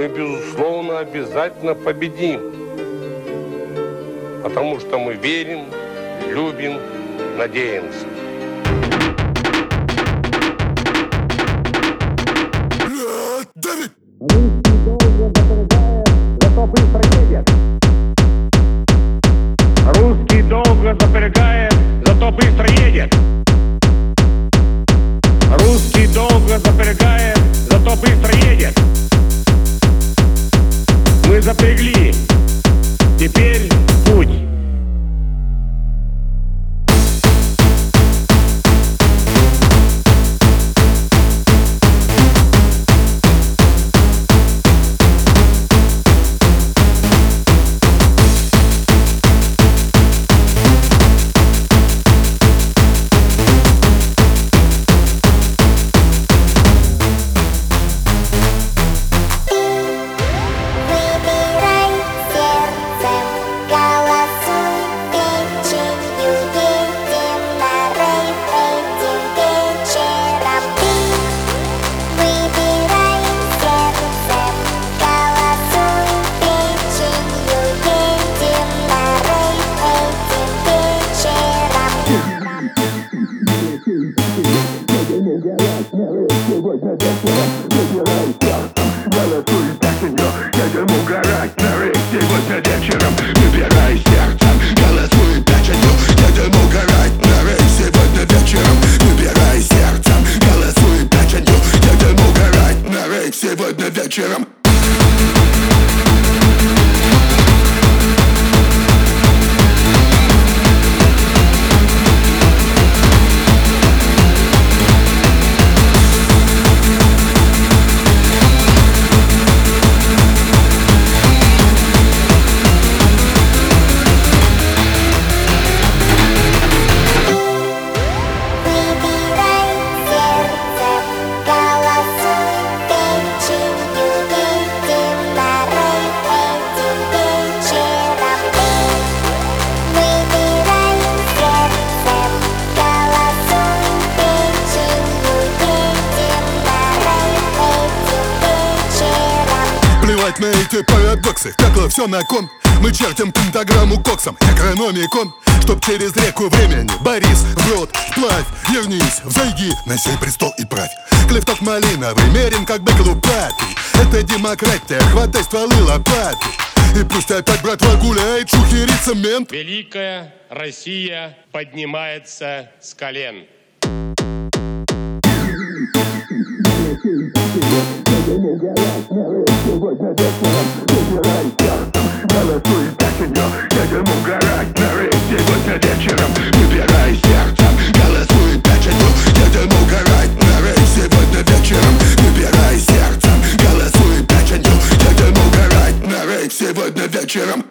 мы, безусловно, обязательно победим. Потому что мы верим, любим, надеемся. Давид! Русский долго запрягает, зато быстро едет. Русский долго запрягает, зато быстро едет. Мы запрягли, теперь путь. Едем угорать на рейс сегодня вечером. Выбирай сердцем, голосуй печенью. Едем угорать на рейс сегодня вечером. Выбирай сердцем, голосуй печенью. Едем угорать на рейс сегодня вечером. Плевать на эти парадоксы, пекло все на кон. Мы чертим пентаграмму коксом, экономикон. Чтоб через реку времени Борис, врот, вплавь, вернись, взойди на сей престол и правь. Клевток малиновый, мерим как бык лупатый. Это демократия, хватай стволы лопаты. И пусть опять братва гуляет, шухерится мент. Великая Россия поднимается с колен. Едем угорать на рейс сегодня вечером. Выбирай сердцем, голосуй печенью. Едем угорать на рейс сегодня вечером. Выбирай сердцем, голосуй печенью. Едем угорать на рейс сегодня вечером. Выбирай сердцем, голосуй печенью. Едем угорать на рейс сегодня вечером.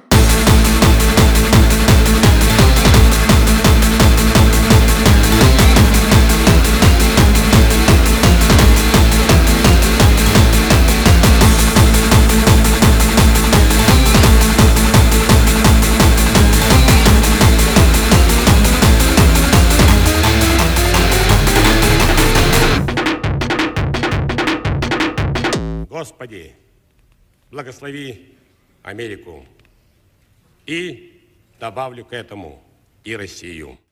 Господи, благослови Америку. И добавлю к этому и Россию.